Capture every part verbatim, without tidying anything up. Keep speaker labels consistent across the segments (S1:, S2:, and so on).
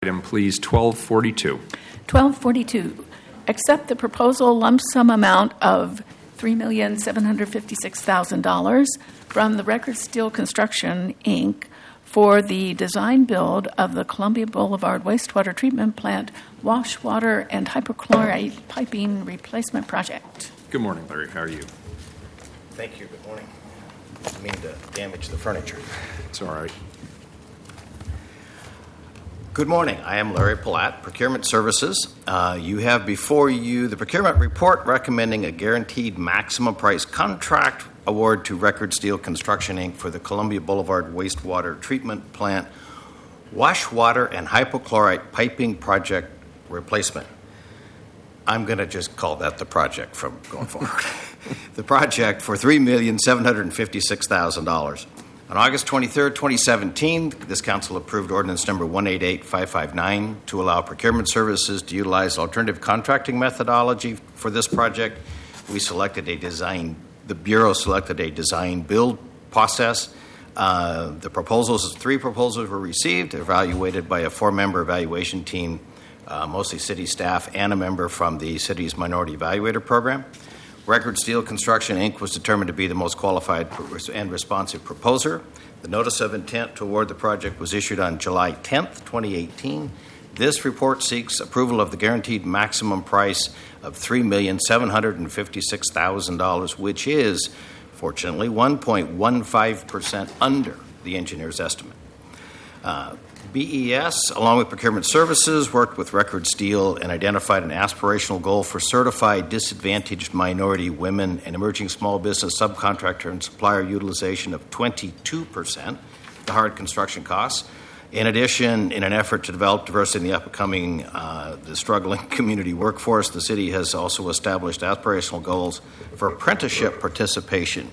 S1: Item, please, twelve forty-two.
S2: twelve forty-two, accept the proposal lump sum amount of three million seven hundred fifty-six thousand dollars from the Record Steel Construction, Incorporated for the design build of the Columbia Boulevard Wastewater Treatment Plant wash water and hypochlorite piping replacement project.
S1: Good morning, Larry. How are you?
S3: Thank you. Good morning. Didn't mean to damage the furniture.
S1: It's all right.
S3: Good morning. I am Larry Palat, Procurement Services. Uh, you have before you the procurement report recommending a guaranteed maximum price contract award to Record Steel Construction, Incorporated for the Columbia Boulevard Wastewater Treatment Plant wash water and hypochlorite piping project replacement. I'm going to just call that the project from going forward. The project for three million seven hundred fifty-six thousand dollars. On August twenty-third, twenty seventeen, this council approved ordinance number one eight eight five five nine to allow procurement services to utilize alternative contracting methodology for this project. We selected a design, the Bureau selected a design build process. Uh, the proposals, three proposals were received, evaluated by a four-member evaluation team, uh, mostly city staff, and a member from the city's Minority Evaluator Program. Record Steel Construction, Incorporated was determined to be the most qualified and responsive proposer. The notice of intent to award the project was issued on July tenth, twenty eighteen. This report seeks approval of the guaranteed maximum price of three million seven hundred fifty-six thousand dollars, which is, fortunately, one point one five percent under the engineer's estimate. Uh, B E S, along with Procurement Services, worked with Record Steel and identified an aspirational goal for certified disadvantaged minority women and emerging small business subcontractor and supplier utilization of twenty-two percent, the hard construction costs. In addition, in an effort to develop diversity in the upcoming, uh, the struggling community workforce, the city has also established aspirational goals for apprenticeship participation.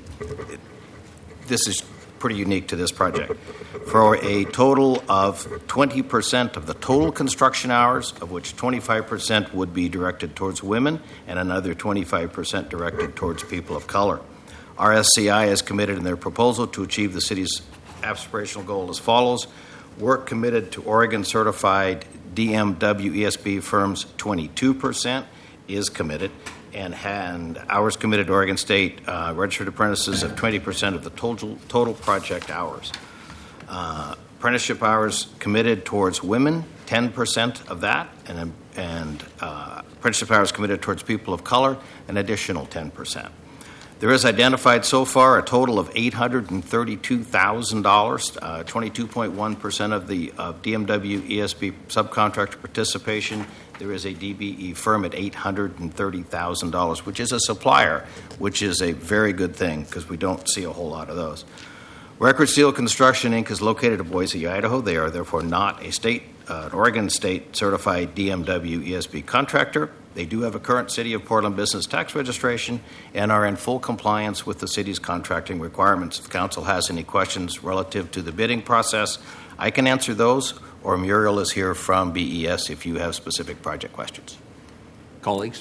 S3: This is pretty unique to this project, for a total of twenty percent of the total construction hours, of which twenty-five percent would be directed towards women and another twenty-five percent directed towards people of color. R S C I is committed in their proposal to achieve the city's aspirational goal as follows. Work committed to Oregon certified D M W E S B firms, twenty-two percent is committed, and, and hours committed to Oregon State uh, registered apprentices of twenty percent of the total, total project hours. Uh, apprenticeship hours committed towards women, ten percent of that, and, and uh, apprenticeship hours committed towards people of color, an additional ten percent. There is identified so far a total of eight hundred thirty-two thousand dollars, uh, twenty-two point one percent of the of D M W E S B subcontractor participation. There is a D B E firm at eight hundred thirty thousand dollars, which is a supplier, which is a very good thing because we don't see a whole lot of those. Record Steel Construction, Incorporated is located in Boise, Idaho. They are therefore not a state, uh, an Oregon State certified D M W E S B contractor. They do have a current City of Portland business tax registration and are in full compliance with the city's contracting requirements. If council has any questions relative to the bidding process, I can answer those, or Muriel is here from B E S if you have specific project questions.
S1: Colleagues,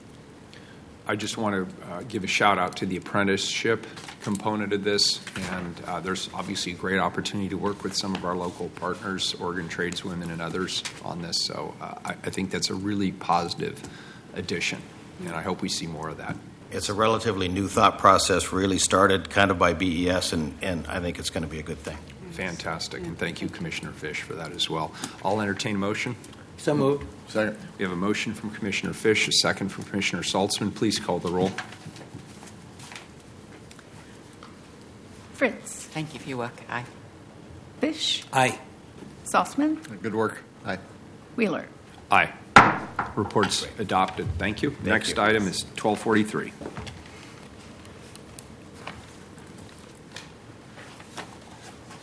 S1: I just want to uh, give a shout out to the apprenticeship component of this, and uh, there's obviously a great opportunity to work with some of our local partners, Oregon tradeswomen and others on this, so uh, I, I think that's a really positive addition, and I hope we see more of that.
S3: It's a relatively new thought process, really started kind of by B E S, and, and I think it's going to be a good thing.
S1: Fantastic, and thank you, Commissioner Fish, for that as well. I'll entertain a motion.
S4: So moved.
S1: Second. We have a motion from Commissioner Fish, a second from Commissioner Saltzman. Please call the roll.
S2: Fritz.
S4: Thank you for your work. Aye.
S2: Fish.
S4: Aye.
S2: Saltzman.
S1: Good work. Aye.
S2: Wheeler.
S1: Aye. Reports adopted. Thank you.
S3: Thank
S1: Next
S3: you.
S1: item is twelve forty-three.